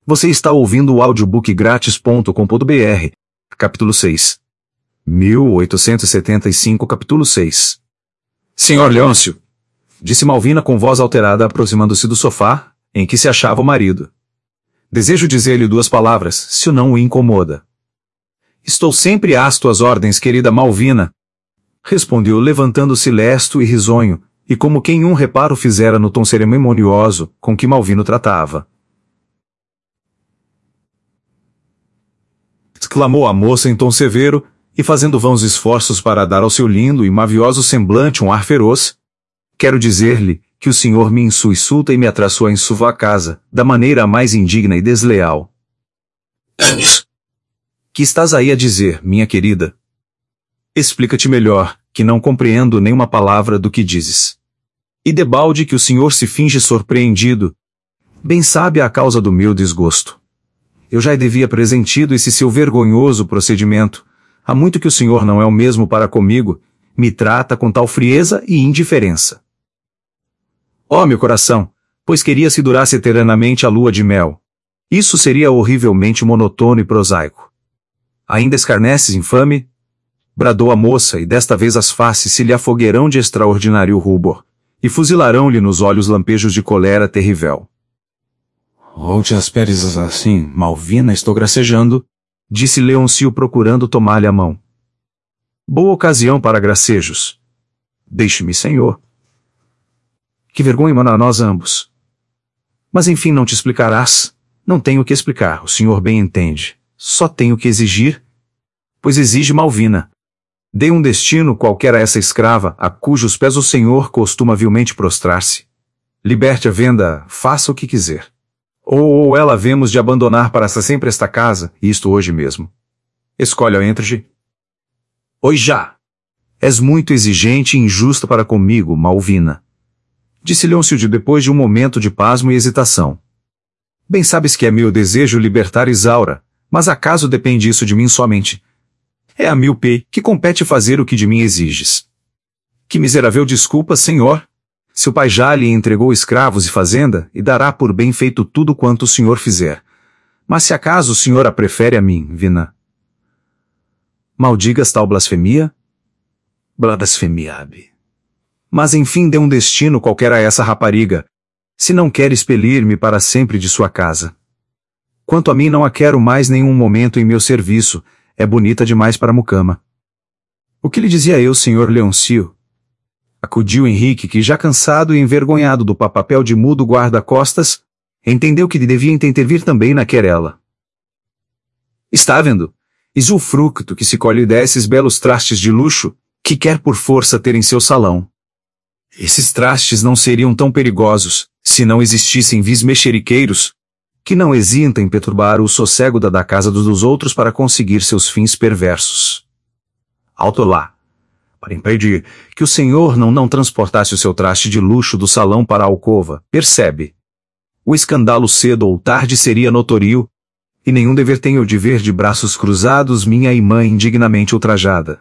Você está ouvindo o audiobookgratis.com.br, capítulo 6. 1875, capítulo 6. Senhor Leôncio, disse Malvina com voz alterada aproximando-se do sofá, em que se achava o marido. Desejo dizer-lhe 2 palavras, se o não o incomoda. Estou sempre às tuas ordens, querida Malvina, respondeu levantando-se lesto e risonho, e como quem um reparo fizera no tom cerimonioso com que Malvino tratava. Exclamou a moça em tom severo, e fazendo vãos esforços para dar ao seu lindo e mavioso semblante um ar feroz. Quero dizer-lhe que o senhor me insulta e me atraçou em sua casa, da maneira mais indigna e desleal. Que estás aí a dizer, minha querida? Explica-te melhor, que não compreendo nenhuma palavra do que dizes. E debalde que o senhor se finge surpreendido. Bem sabe a causa do meu desgosto. Eu já devia presentido esse seu vergonhoso procedimento. Há muito que o senhor não é o mesmo para comigo, me trata com tal frieza e indiferença. Ó meu coração, pois queria se durasse eternamente a lua de mel. Isso seria horrivelmente monótono e prosaico. Ainda escarneces, infame? Bradou a moça, e desta vez as faces se lhe afogueirão de extraordinário rubor, e fuzilarão-lhe nos olhos lampejos de colera terrível. Oh, te asperes assim, Malvina, estou gracejando, disse Leôncio procurando tomar-lhe a mão. Boa ocasião para gracejos. Deixe-me, senhor. Que vergonha para nós ambos. Mas enfim não te explicarás. Não tenho o que explicar, o senhor bem entende. Só tenho que exigir, pois exige Malvina. Dê um destino qualquer a essa escrava, a cujos pés o senhor costuma vilmente prostrar-se. Liberte a venda, faça o que quiser. Ou ela havemos de abandonar para sempre esta casa, e isto hoje mesmo. Escolha entre. Oi já! És muito exigente e injusta para comigo, Malvina. Disse Leôncio depois de um momento de pasmo e hesitação. Bem sabes que é meu desejo libertar Isaura, mas acaso depende isso de mim somente? É a pei que compete fazer o que de mim exiges. Que miserável desculpa, senhor! Seu pai já lhe entregou escravos e fazenda, e dará por bem feito tudo quanto o senhor fizer. Mas se acaso o senhor a prefere a mim, Vina? Maldigas tal blasfemia? Blasfemiabe. Mas enfim dê um destino qualquer a essa rapariga, se não quer expelir-me para sempre de sua casa. Quanto a mim não a quero mais nenhum momento em meu serviço, é bonita demais para a mucama. O que lhe dizia eu, senhor Leôncio? Acudiu Henrique que, já cansado e envergonhado do papel de mudo guarda-costas, entendeu que devia intervir também na querela. Está vendo? Eis o fruto que se colhe desses belos trastes de luxo, que quer por força ter em seu salão. Esses trastes não seriam tão perigosos, se não existissem vis mexeriqueiros, que não hesitam em perturbar o sossego da casa dos outros para conseguir seus fins perversos. Alto lá! Para impedir que o senhor não transportasse o seu traste de luxo do salão para a alcova, percebe? O escândalo cedo ou tarde seria notório, e nenhum dever tenho de ver de braços cruzados minha irmã indignamente ultrajada.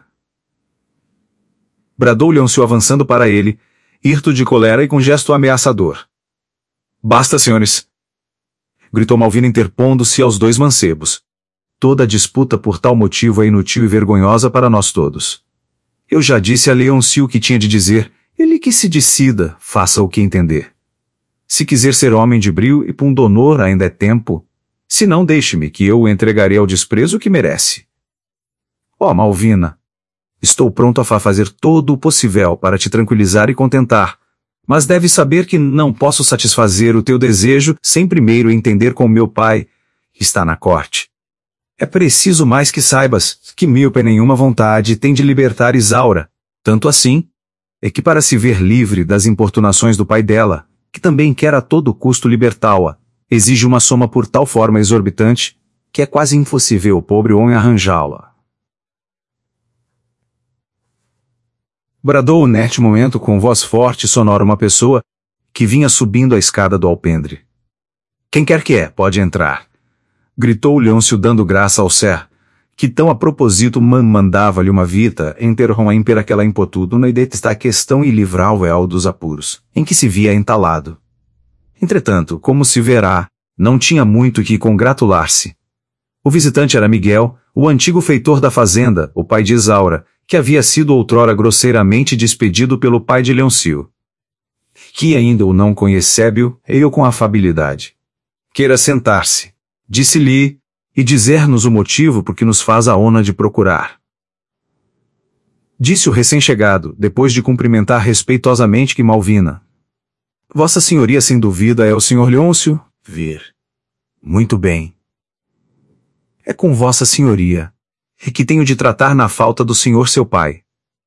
Bradou Leôncio avançando para ele, hirto de colera e com gesto ameaçador. Basta, senhores! Gritou Malvina interpondo-se aos 2 mancebos. Toda a disputa por tal motivo é inútil e vergonhosa para nós todos. Eu já disse a Leôncio o que tinha de dizer, ele que se decida, faça o que entender. Se quiser ser homem de brio e pundonor ainda é tempo, se não deixe-me que eu o entregarei ao desprezo que merece. Ó Malvina, estou pronto a fazer todo o possível para te tranquilizar e contentar, mas deves saber que não posso satisfazer o teu desejo sem primeiro entender com meu pai, que está na corte. É preciso mais que saibas que míope nenhuma vontade tem de libertar Isaura, tanto assim, é que para se ver livre das importunações do pai dela, que também quer a todo custo libertá-la, exige uma soma por tal forma exorbitante, que é quase impossível o pobre homem arranjá-la. Bradou neste momento com voz forte e sonora uma pessoa, que vinha subindo a escada do alpendre. Quem quer que é, pode entrar. Gritou Leôncio dando graça ao ser, que tão a propósito mandava-lhe uma vita interrompera aquela impotúduna e detestar a questão e livrar o dos apuros, em que se via entalado. Entretanto, como se verá, Não tinha muito que congratular-se. O visitante era Miguel, o antigo feitor da fazenda, o pai de Isaura, que havia sido outrora grosseiramente despedido pelo pai de Leoncio. Que ainda o não conhecébil, eu com afabilidade. Queira sentar-se, disse-lhe, e dizer-nos o motivo por que nos faz a honra de procurar. Disse o recém-chegado, depois de cumprimentar respeitosamente que Malvina. Vossa Senhoria sem dúvida é o Sr. Leôncio? Vir. Muito bem. É com Vossa Senhoria, e que tenho de tratar na falta do senhor seu pai.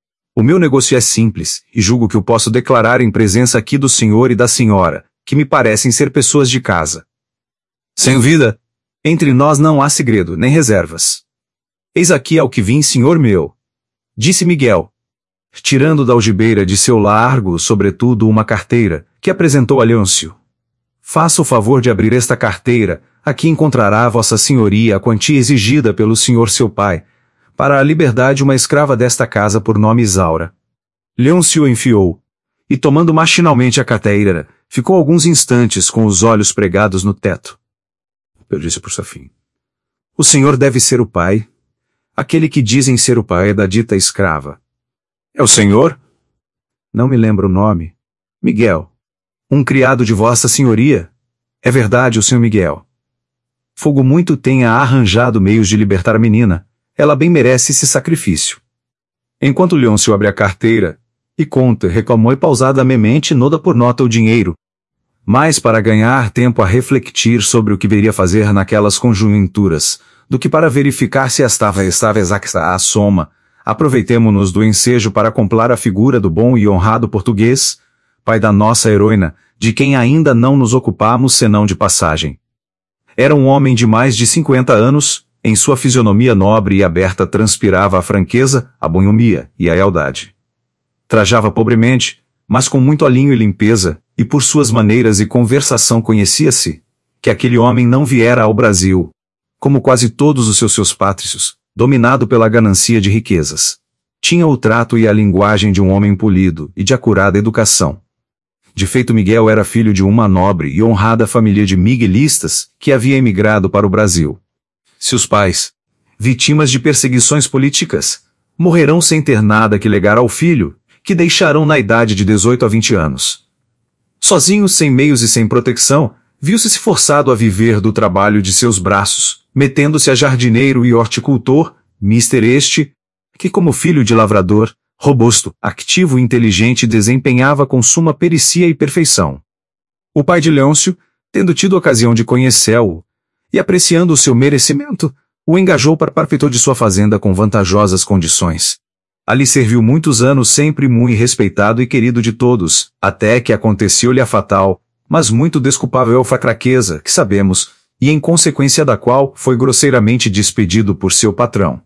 O meu negócio é simples, e julgo que o posso declarar em presença aqui do senhor e da senhora, que me parecem ser pessoas de casa. Sem dúvida, entre nós não há segredo, nem reservas. Eis aqui ao que vim, senhor meu, disse Miguel, tirando da algibeira de seu largo sobretudo uma carteira, que apresentou a Leôncio. Faça o favor de abrir esta carteira. Aqui encontrará Vossa Senhoria a quantia exigida pelo senhor seu pai, para a liberdade uma escrava desta casa por nome Isaura. Leôncio enfiou, e tomando machinalmente a carteira, ficou alguns instantes com os olhos pregados no teto. Eu disse por Safim. O senhor deve ser o pai. Aquele que dizem ser o pai da dita escrava. É o senhor? Não me lembro o nome. Miguel. Um criado de Vossa Senhoria. É verdade, o senhor Miguel. Fogo muito tenha arranjado meios de libertar a menina, ela bem merece esse sacrifício. Enquanto Leôncio abre a carteira, e conta, reclamou pausadamente nota por nota o dinheiro, mais para ganhar tempo a refletir sobre o que viria fazer naquelas conjunturas, do que para verificar se estava exata a soma, aproveitemo-nos do ensejo para comprar a figura do bom e honrado português, pai da nossa heroína, de quem ainda não nos ocupamos senão de passagem. Era um homem de mais de 50 anos, em sua fisionomia nobre e aberta transpirava a franqueza, a bonhomia e a lealdade. Trajava pobremente, mas com muito alinho e limpeza, e por suas maneiras e conversação conhecia-se que aquele homem não viera ao Brasil, como quase todos os seus pátrios, dominado pela ganancia de riquezas. Tinha o trato e a linguagem de um homem polido e de acurada educação. De feito, Miguel era filho de uma nobre e honrada família de miguelistas que havia emigrado para o Brasil. Seus pais, vítimas de perseguições políticas, morrerão sem ter nada que legar ao filho, que deixarão na idade de 18 a 20 anos. Sozinho, sem meios e sem proteção, viu-se forçado a viver do trabalho de seus braços, metendo-se a jardineiro e horticultor, mister este, que como filho de lavrador, robusto, ativo e inteligente desempenhava com suma pericia e perfeição. O pai de Leôncio, tendo tido ocasião de conhecê-lo, e apreciando o seu merecimento, o engajou para parfeitor de sua fazenda com vantajosas condições. Ali serviu muitos anos sempre muito respeitado e querido de todos, até que aconteceu-lhe a fatal, mas muito desculpável fraqueza, que sabemos, e em consequência da qual foi grosseiramente despedido por seu patrão.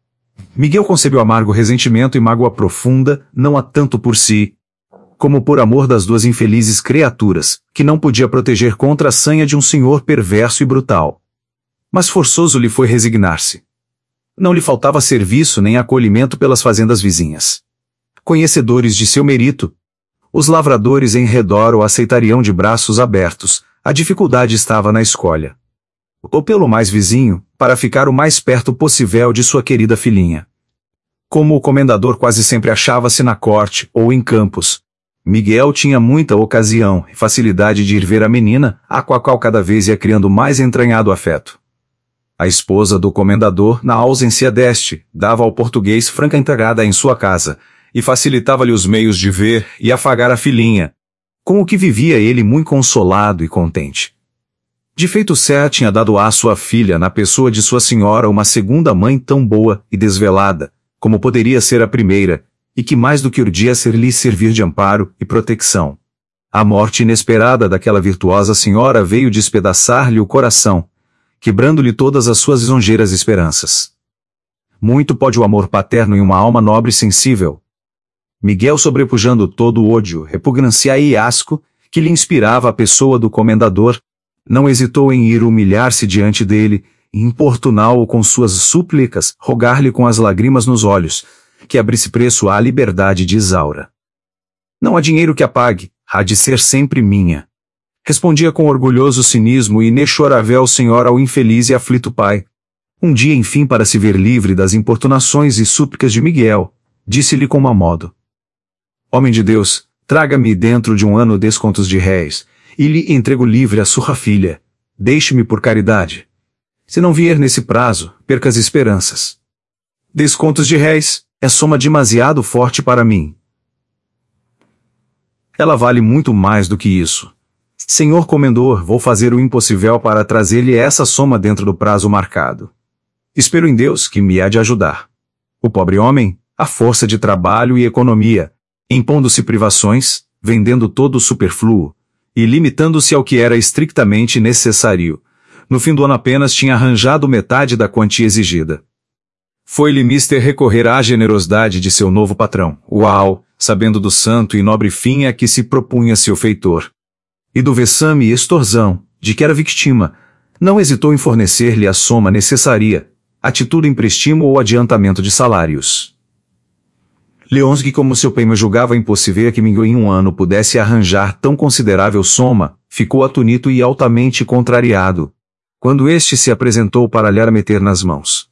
Miguel concebeu amargo ressentimento e mágoa profunda, não a tanto por si, como por amor das duas infelizes criaturas, que não podia proteger contra a sanha de um senhor perverso e brutal. Mas forçoso lhe foi resignar-se. Não lhe faltava serviço nem acolhimento pelas fazendas vizinhas. Conhecedores de seu mérito, os lavradores em redor o aceitariam de braços abertos, a dificuldade estava na escolha. Ou pelo mais vizinho, para ficar o mais perto possível de sua querida filhinha. Como o comendador quase sempre achava-se na corte ou em campos, Miguel tinha muita ocasião e facilidade de ir ver a menina, a qual cada vez ia criando mais entranhado afeto. A esposa do comendador, na ausência deste, dava ao português franca entrada em sua casa, e facilitava-lhe os meios de ver e afagar a filhinha, com o que vivia ele muito consolado e contente. De feito, Sé tinha dado à sua filha, na pessoa de sua senhora, uma segunda mãe tão boa e desvelada, como poderia ser a primeira, e que mais do que urdia ser-lhe servir de amparo e proteção. A morte inesperada daquela virtuosa senhora veio despedaçar-lhe o coração, quebrando-lhe todas as suas lisonjeiras esperanças. Muito pode o amor paterno em uma alma nobre e sensível. Miguel, sobrepujando todo o ódio, repugnância e asco, que lhe inspirava a pessoa do comendador, não hesitou em ir humilhar-se diante dele, e importuná-lo com suas súplicas, rogar-lhe com as lágrimas nos olhos, que abrisse preço à liberdade de Isaura. Não há dinheiro que a pague, há de ser sempre minha. Respondia com orgulhoso cinismo e inexorável senhor ao infeliz e aflito pai. Um dia, enfim, para se ver livre das importunações e súplicas de Miguel, disse-lhe com mau modo: Homem de Deus, traga-me dentro de 1 ano descontos de réis, e lhe entrego livre a sua filha. Deixe-me por caridade. Se não vier nesse prazo, perca as esperanças. Descontos de réis, é soma demasiado forte para mim. Ela vale muito mais do que isso. Senhor comendador, vou fazer o impossível para trazer-lhe essa soma dentro do prazo marcado. Espero em Deus que me há de ajudar. O pobre homem, à força de trabalho e economia, impondo-se privações, vendendo todo o superfluo, e limitando-se ao que era estritamente necessário, no fim do ano apenas tinha arranjado metade da quantia exigida. Foi-lhe mister recorrer à generosidade de seu novo patrão, Uau, sabendo do santo e nobre fim a que se propunha seu feitor. E do vexame e extorsão, de que era vítima, não hesitou em fornecer-lhe a soma necessária, a título de empréstimo ou adiantamento de salários. Leonski, como seu primo julgava impossível que Miguel em 1 ano pudesse arranjar tão considerável soma, ficou atonito e altamente contrariado, quando este se apresentou para lhe meter nas mãos.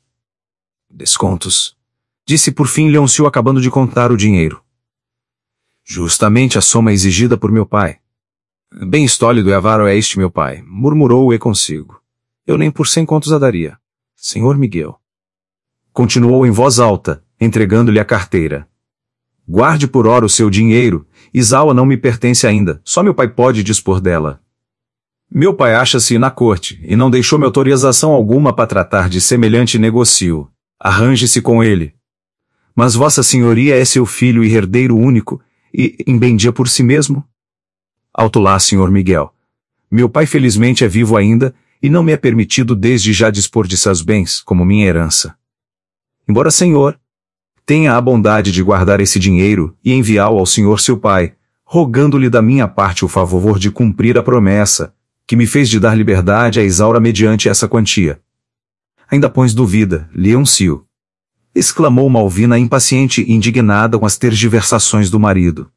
Descontos, disse por fim Leoncio acabando de contar o dinheiro. Justamente a soma exigida por meu pai. Bem estólido e avaro é este meu pai, murmurou-e consigo. Eu nem por 100 contos a daria. Senhor Miguel. Continuou em voz alta, entregando-lhe a carteira. Guarde por ora o seu dinheiro, Isaura não me pertence ainda, só meu pai pode dispor dela. Meu pai acha-se na corte, e não deixou-me autorização alguma para tratar de semelhante negocio. Arranje-se com ele. Mas vossa senhoria é seu filho e herdeiro único, e embendia por si mesmo? Alto lá, senhor Miguel. Meu pai felizmente é vivo ainda, e não me é permitido desde já dispor de seus bens, como minha herança. Embora senhor tenha a bondade de guardar esse dinheiro e enviá-lo ao senhor seu pai, rogando-lhe da minha parte o favor de cumprir a promessa, que me fez de dar liberdade a Isaura mediante essa quantia. Ainda pões dúvida, Leoncio? Exclamou Malvina impaciente e indignada com as tergiversações do marido.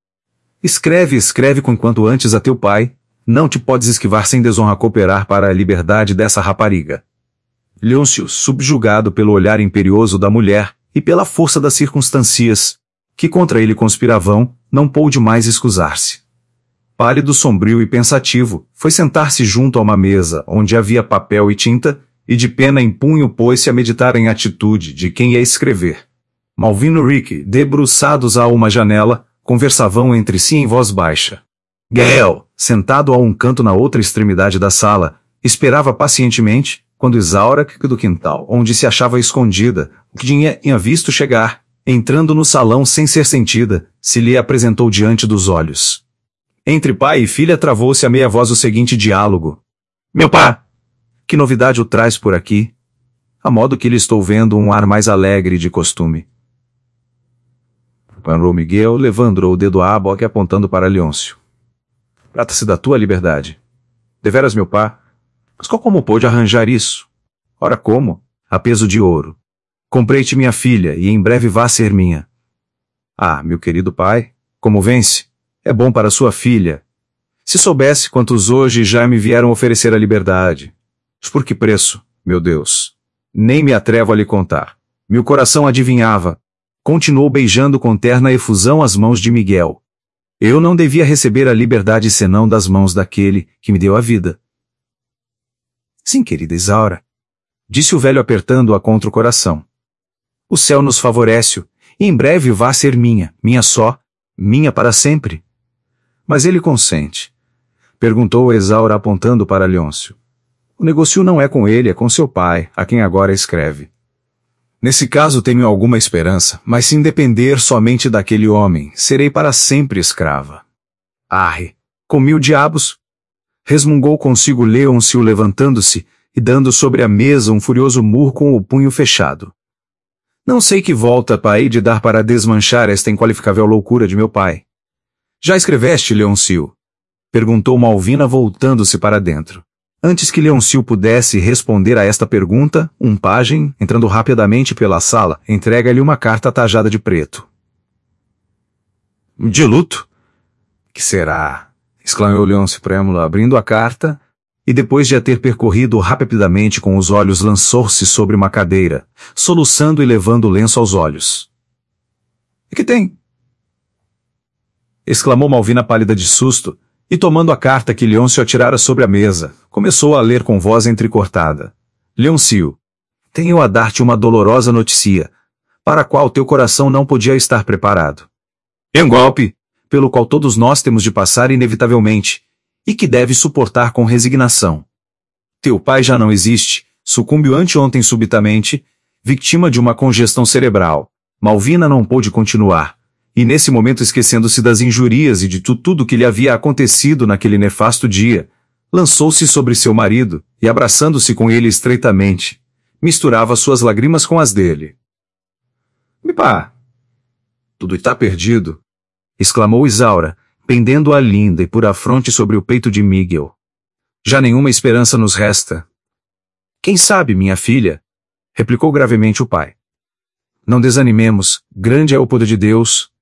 Escreve com quanto antes a teu pai, não te podes esquivar sem desonra cooperar para a liberdade dessa rapariga. Leoncio, subjugado pelo olhar imperioso da mulher, e pela força das circunstâncias, que contra ele conspiravam, não pôde mais excusar-se. Pálido, sombrio e pensativo, foi sentar-se junto a uma mesa, onde havia papel e tinta, e de pena em punho pôs-se a meditar em atitude de quem ia escrever. Malvino e Rick, debruçados a uma janela, conversavam entre si em voz baixa. Gael, sentado a um canto na outra extremidade da sala, esperava pacientemente, quando Isaura, do quintal, onde se achava escondida, o que tinha visto chegar, entrando no salão sem ser sentida, se lhe apresentou diante dos olhos. Entre pai e filha travou-se a meia voz o seguinte diálogo. Meu pá! Que novidade o traz por aqui? A modo que lhe estou vendo um ar mais alegre de costume. Parou Miguel, levando o dedo à boca e apontando para Leoncio. Trata-se da tua liberdade. Deveras, meu pá? Mas como pôde arranjar isso? Ora como? A peso de ouro. Comprei-te minha filha, e em breve vá ser minha. Ah, meu querido pai, como vence? É bom para sua filha. Se soubesse quantos hoje já me vieram oferecer a liberdade. Mas por que preço, meu Deus? Nem me atrevo a lhe contar. Meu coração adivinhava. Continuou beijando com terna efusão as mãos de Miguel. Eu não devia receber a liberdade senão das mãos daquele que me deu a vida. Sim, querida Isaura, disse o velho apertando-a contra o coração. O céu nos favorece, e em breve vá ser minha só, minha para sempre. Mas ele consente? Perguntou Isaura apontando para Leoncio. O negócio não é com ele, é com seu pai, a quem agora escreve. Nesse caso tenho alguma esperança, mas se depender somente daquele homem, serei para sempre escrava. Arre, com 1000 diabos! Resmungou consigo Leoncio levantando-se e dando sobre a mesa um furioso murro com o punho fechado. Não sei que volta pai de dar para desmanchar esta inqualificável loucura de meu pai. Já escreveste, Leoncio? Perguntou Malvina voltando-se para dentro. Antes que Leoncio pudesse responder a esta pergunta, um pajem, entrando rapidamente pela sala, entrega-lhe uma carta tajada de preto. De luto? Que será? exclamou Leôncio Prêmula, abrindo a carta, e depois de a ter percorrido rapidamente com os olhos lançou-se sobre uma cadeira, soluçando e levando o lenço aos olhos. — E que tem? Exclamou Malvina pálida de susto, e tomando a carta que Leôncio atirara sobre a mesa, começou a ler com voz entrecortada. — Leôncio, tenho a dar-te uma dolorosa notícia, para a qual teu coração não podia estar preparado. É um golpe, pelo qual todos nós temos de passar inevitavelmente, e que deves suportar com resignação. Teu pai já não existe, sucumbiu anteontem subitamente, vítima de uma congestão cerebral. Malvina não pôde continuar, e nesse momento esquecendo-se das injúrias e de tudo que lhe havia acontecido naquele nefasto dia, lançou-se sobre seu marido, e abraçando-se com ele estreitamente, misturava suas lágrimas com as dele. — Mipá! Tudo está perdido! Exclamou Isaura, pendendo a linda e pura fronte sobre o peito de Miguel. Já nenhuma esperança nos resta. Quem sabe, minha filha? Replicou gravemente o pai. Não desanimemos, grande é o poder de Deus,